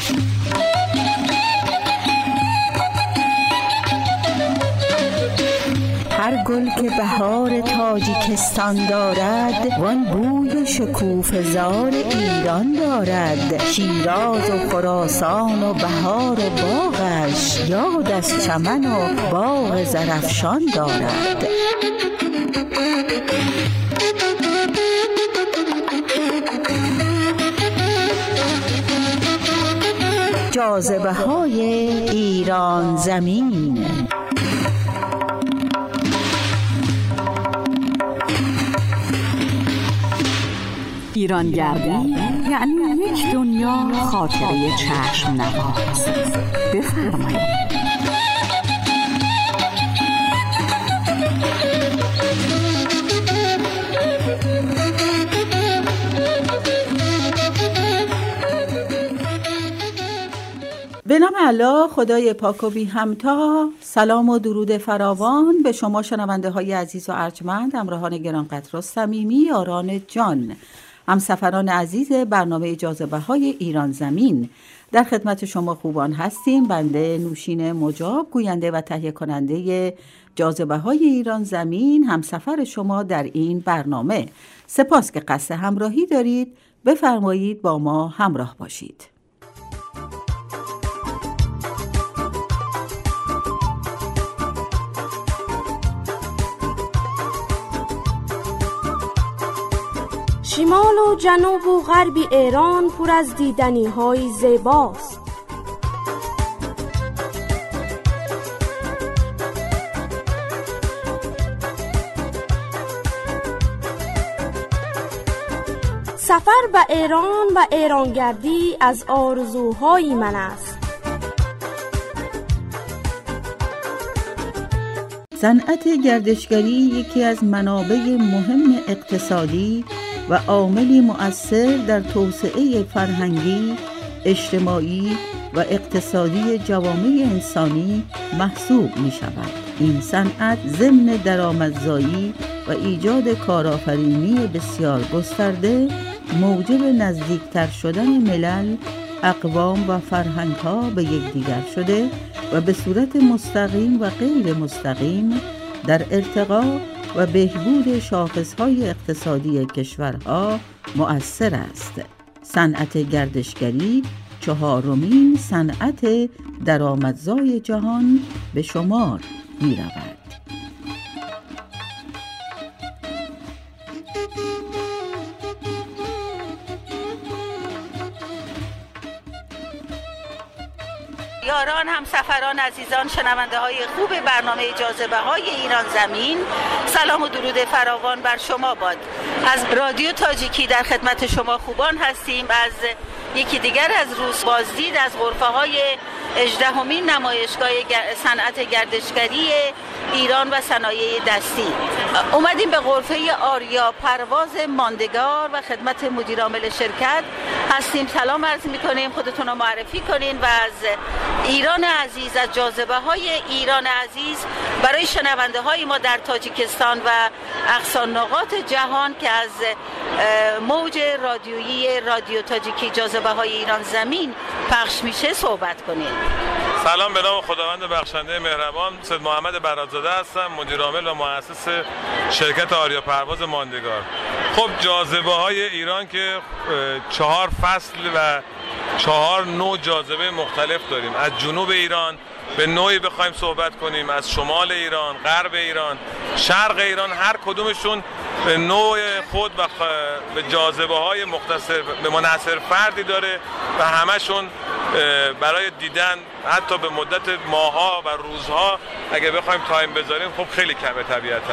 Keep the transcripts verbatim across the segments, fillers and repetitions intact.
هر گل که بهار تاجیکستان دارد، وان بوی شکوفه زار ایران دارد. شیراز و خراسان و بهار و باغش، یاد از چمن و باغ زرافشان دارد. جاذبه های ایران زمین. ایرانگردی یعنی یک دنیا خاطره چشم نواز. بفرمایید. به نام الله خدای پاک و بی همتا. سلام و درود فراوان به شما شنونده های عزیز و ارجمند، همراهان گرانقدر و صمیمی، یاران جان، همسفران عزیز برنامه جاذبه های ایران زمین. در خدمت شما خوبان هستیم. بنده نوشین مجاب، گوینده و تهیه کننده جاذبه های ایران زمین، همسفر شما در این برنامه. سپاس که قصد همراهی دارید. بفرمایید با ما همراه باشید. شمال و جنوب و غرب ایران پر از دیدنی های زیباست. سفر به ایران و ایرانگردی از آرزوهای من است. صنعت گردشگری یکی از منابع مهم اقتصادی و عاملی مؤثر در توسعه فرهنگی، اجتماعی و اقتصادی جوامع انسانی محسوب می شود. این صنعت ضمن درآمدزایی و ایجاد کارآفرینی بسیار گسترده، موجب نزدیکتر شدن ملل، اقوام و فرهنگ‌ها به یکدیگر شده و به صورت مستقیم و غیر مستقیم در ارتقا و بهبود شاخص‌های اقتصادی کشورها مؤثر است. صنعت گردشگری چهارمین صنعت درآمدزای جهان به شمار می‌رود. یاران، همسفران عزیزان، شنونده های خوب برنامه جاذبه های ایران زمین، سلام و درود فراوان بر شما باد. از رادیو تاجیکی در خدمت شما خوبان هستیم. از یکی دیگر از روز بازدید از غرفه های هجدهمین نمایشگاه صنعت گردشگری ایران و صنایع دستی اومدیم به غرفه آریا پرواز ماندگار و خدمت مدیر عامل شرکت هستیم. سلام عرض می‌کنیم، خودتون رو معرفی کنین و از ایران عزیز، از جاذبه های ایران عزیز برای شنونده های ما در تاجیکستان و اقصا نقاط جهان که از موج رادیویی رادیو تاجیکی جاذبه های ایران زمین پخش میشه صحبت کنین. سلام، به نام خداوند بخشنده مهربان. سید محمد برادزاده هستم، مدیر عامل و مؤسس شرکت آریا پرواز ماندگار. خب جاذبه های ایران که چهار فصل و چهار نوع جاذبه مختلف داریم. از جنوب ایران به نوعی بخوایم صحبت کنیم، از شمال ایران، غرب ایران، شرق ایران، هر کدومشون به نوع خود و به جاذبه های مختصر به منحصر فردی داره و همشون برای دیدن حتی به مدت ماها و روزها اگه بخوایم تایم بذاریم خب خیلی کمه طبیعتاً.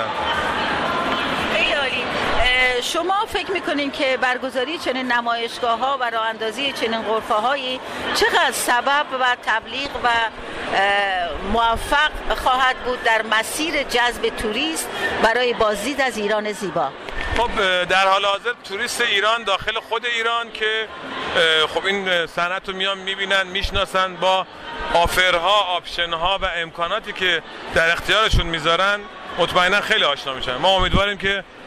خیلی عالی. شما فکر میکنین که برگزاری چنین نمایشگاه ها و راه اندازی چنین غرفه هایی چقدر سبب و تبلیغ و موفق خواهد بود در مسیر جذب توریست برای بازدید از ایران زیبا؟ خب در حال حاضر توریست ایران داخل خود ایران که خب این صنعت رو میان میبینن، میشناسن، با آفرها، آپشنها و امکاناتی که در اختیارشون میذارن مطمئنا خیلی آشنا میشن. ما امیدواریم که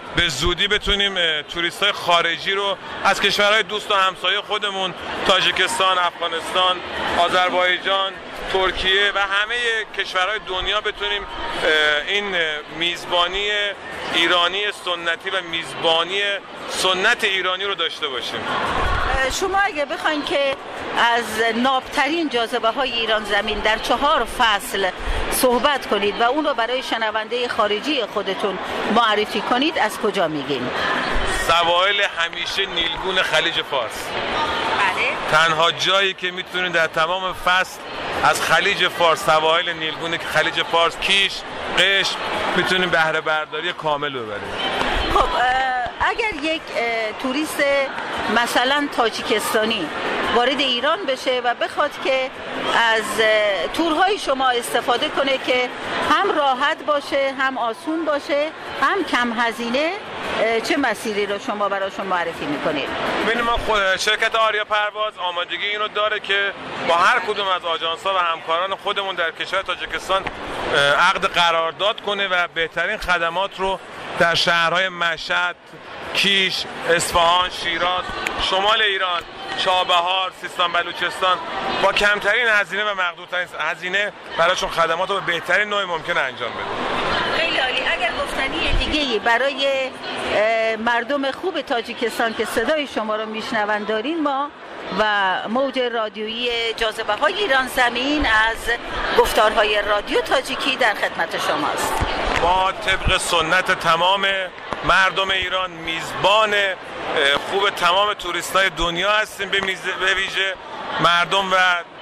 به زودی بتونیم توریست‌های خارجی رو از کشورهای دوست و همسایه خودمون، تاجیکستان، افغانستان، آذربایجان، ترکیه و همه کشورهای دنیا بتونیم این میزبانی ایرانی سنتی و میزبانی سنت ایرانی رو داشته باشیم. شما اگه بخواین که از نابترین جاذبه های ایران زمین در چهار فصل صحبت کنید و اون رو برای شنونده خارجی خودتون معرفی کنید، از کجا میگین؟ سواحل همیشه نیلگون خلیج فارس. بله. تنها جایی که میتونید در تمام فصل از خلیج فارس، سواحل نیلگون خلیج فارس، کیش، قشم، میتونیم بهره برداری کامل ببریم. خب اگر یک توریست مثلا تاجیکستانی وارد ایران بشه و بخواد که از تورهای شما استفاده کنه که هم راحت باشه، هم آسون باشه، هم کم هزینه، چه مسیری رو شما براشون معرفی میکنید؟ ببینید ما خود شرکت آریا پرواز آمادگی اینو داره که با هر کدوم از آژانس‌ها و همکاران خودمون در کشور تاجیکستان عقد قرارداد کنه و بهترین خدمات رو در شهرهای مشهد، کیش، اصفهان، شیراز، شمال ایران، چابهار، سیستان بلوچستان با کمترین هزینه و مقدورترین هزینه براشون خدمات رو به بهترین نوع ممکن انجام بده. خیلی عالی. اگر گفتنی دیگه‌ای برای مردم خوب تاجیکستان که صدای شما رو میشنون دارین، ما و موج رادیویی جاذبه های ایران زمین از گفتارهای رادیو تاجیکی در خدمت شماست. ما طبق سنت تمام مردم ایران میزبان خوب تمام توریستای دنیا هستیم، به ویژه مردم و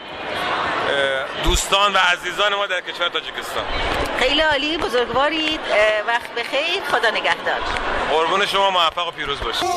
دوستان و عزیزان ما در کشور تاجیکستان. خیلی عالی، بزرگوارید، وقت بخیر، خدا نگهدار. قربون شما، موفق و پیروز باشید.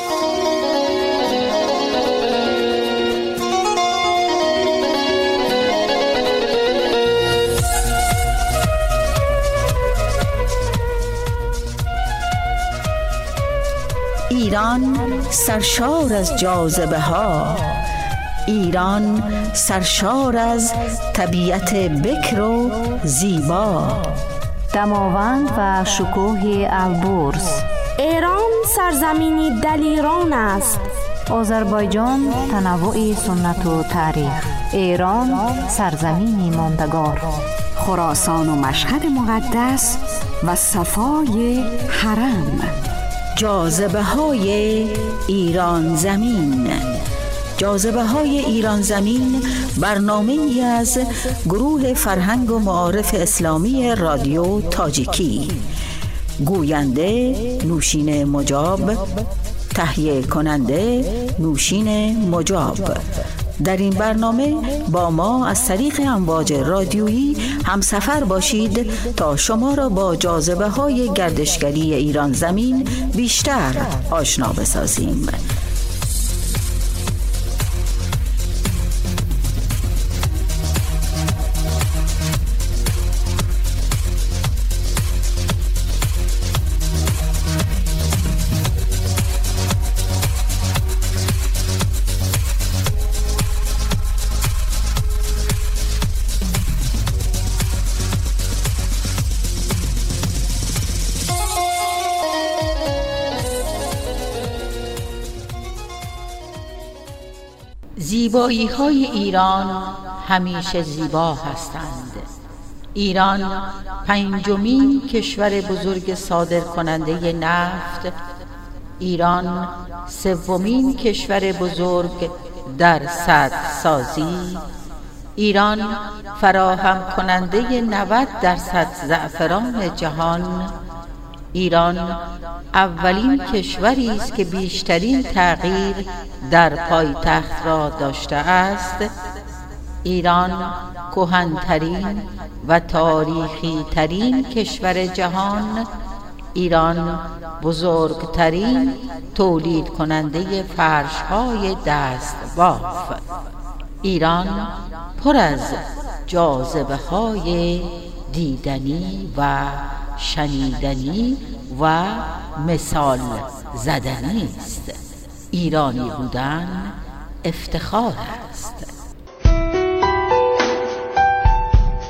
ایران سرشار از جاذبه ها، ایران سرشار از طبیعت بکر و زیبا، دماوند و شکوه البرز. ایران سرزمینی دلیران است. آذربایجان تنوع سنت و تاریخ. ایران سرزمینی ماندگار. خراسان و مشهد مقدس و صفای حرم. جاذبه های ایران زمین. جاذبه های ایران زمین برنامه ای از گروه فرهنگ و معارف اسلامی رادیو تاجیکی. گوینده نوشین مجاب، تهیه کننده نوشین مجاب. در این برنامه با ما از طریق امواج رادیویی همسفر باشید تا شما را با جاذبه های گردشگری ایران زمین بیشتر آشنا بسازیم. زیبایی های ایران همیشه زیبا هستند. ایران پنجمین کشور بزرگ صادر کننده نفت، ایران سومین کشور بزرگ در سدسازی، ایران فراهم کننده نود درصد زعفران جهان، ایران اولین کشوری است که بیشترین تغییر در پایتخت را داشته است، ایران کهن‌ترین و تاریخی ترین کشور جهان، ایران بزرگترین تولید کننده فرش‌های دست باف، ایران پر از جاذبه‌های دیدنی و شنیدنی و مثال زدنی است. ایرانی بودن افتخار است.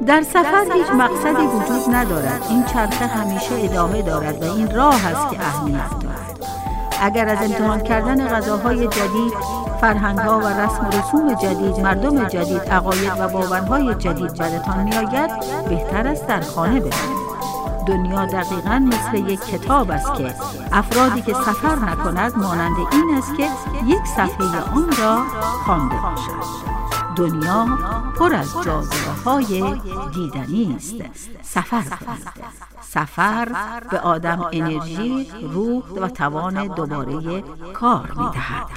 در سفر هیچ مقصدی وجود ندارد. این چرخه همیشه ادامه دارد و این راه است که اهمیت دارد. اگر از امتحان کردن غذاهای جدید، فرهنگ‌ها و رسم و رسوم جدید، مردم جدید، عقاید و باورهای جدید بدتان می‌آید، بهتر است در خانه بمانید. دنیا دقیقاً مثل یک کتاب است که افرادی که سفر نکند مانند این است که یک صفحه آن را خوانده باشد. دنیا پر از جاذبه‌های دیدنی است. سفر کنید. سفر به آدم انرژی، روح و توان دوباره کار می‌دهد.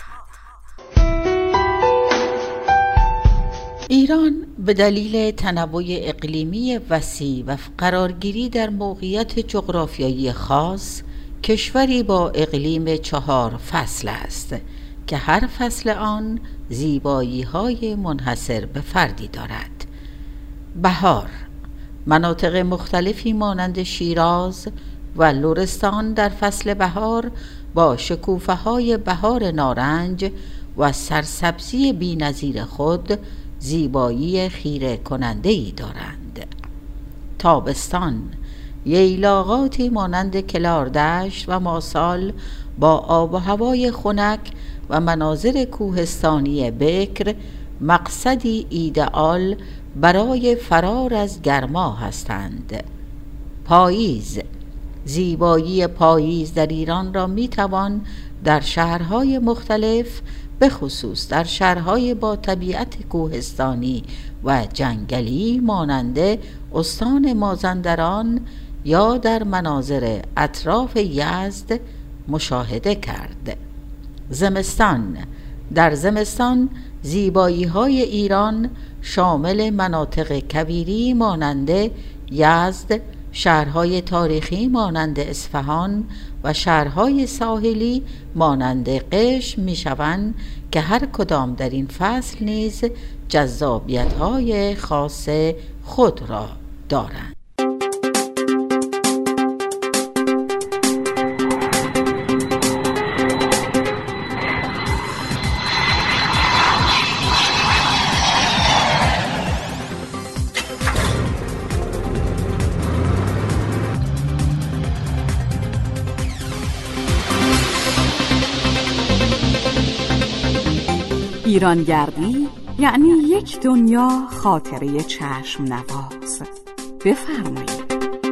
ایران به دلیل تنوع اقلیمی وسیع و قرارگیری در موقعیت جغرافیایی خاص، کشوری با اقلیم چهار فصل است که هر فصل آن زیبایی‌های منحصر به فردی دارد. بهار، مناطق مختلفی مانند شیراز و لرستان در فصل بهار با شکوفه‌های بهار نارنج و سرسبزی بی‌نظیر خود زیبایی خیره کننده‌ای دارند. تابستان، ییلاقاتی مانند کلاردشت و ماسال با آب و هوای خنک و مناظر کوهستانی بکر مقصدی ایدئال برای فرار از گرما هستند. پاییز، زیبایی پاییز در ایران را میتوان در شهرهای مختلف، به خصوص در شهرهای با طبیعت کوهستانی و جنگلی مانند استان مازندران یا در مناظر اطراف یزد مشاهده کرد. زمستان، در زمستان زیبایی‌های ایران شامل مناطق کویری مانند یزد، شهرهای تاریخی مانند اصفهان و شهرهای ساحلی مانند قشم می‌شوند که هر کدام در این فصل نیز جذابیت‌های خاص خود را دارند. ایرانگردی یعنی یک دنیا خاطره چشم نواز. بفرمایید.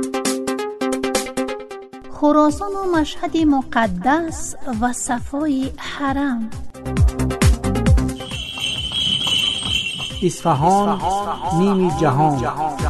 خراسان و مشهد مقدس و صفای حرم. اصفهان نیمی جهان.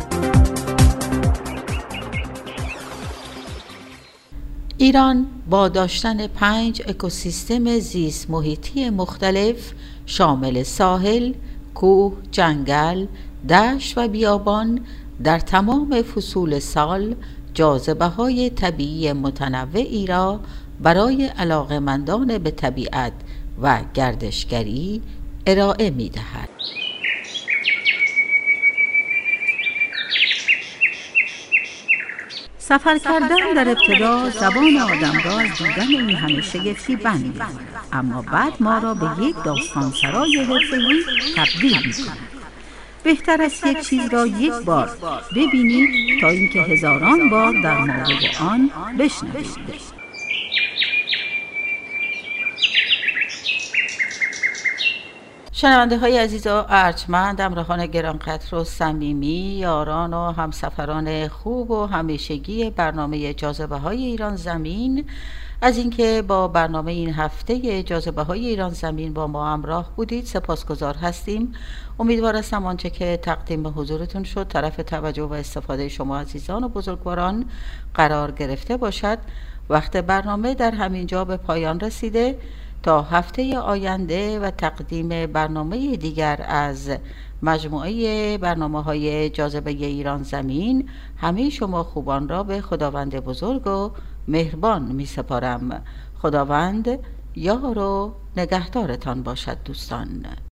ایران با داشتن پنج اکوسیستم زیست محیطی مختلف شامل ساحل، کوه، جنگل، دشت و بیابان در تمام فصول سال جاذبه‌های طبیعی متنوعی را برای علاقه‌مندان به طبیعت و گردشگری ارائه می‌دهد. سفر کردن در ابتدا زبان آدم را از دیدن این همه شگفتی بند می‌کند، اما بعد ما را به یک داستان سرای حرفه‌ای تبدیل می‌کند. بهتر است یک چیز را یک بار ببینید تا اینکه هزاران بار در مورد آن بشنوید. شنونده های عزیز و ارجمند، همراهان گرانقدر و صمیمی، یاران و همسفران خوب و همیشگی برنامه جاذبه های ایران زمین، از اینکه با برنامه این هفته جاذبه های ایران زمین با ما همراه بودید سپاسگزار هستیم. امیدوار هستم آنچه که تقدیم به حضورتون شد طرف توجه و استفاده شما عزیزان و بزرگواران قرار گرفته باشد. وقت برنامه در همین جا به پایان رسیده. تا هفته آینده و تقدیم برنامه دیگر از مجموعه برنامه‌های جاذبه ایران زمین، همه شما خوبان را به خداوند بزرگ و مهربان می سپارم. خداوند یار و نگهدارتان باشد دوستان.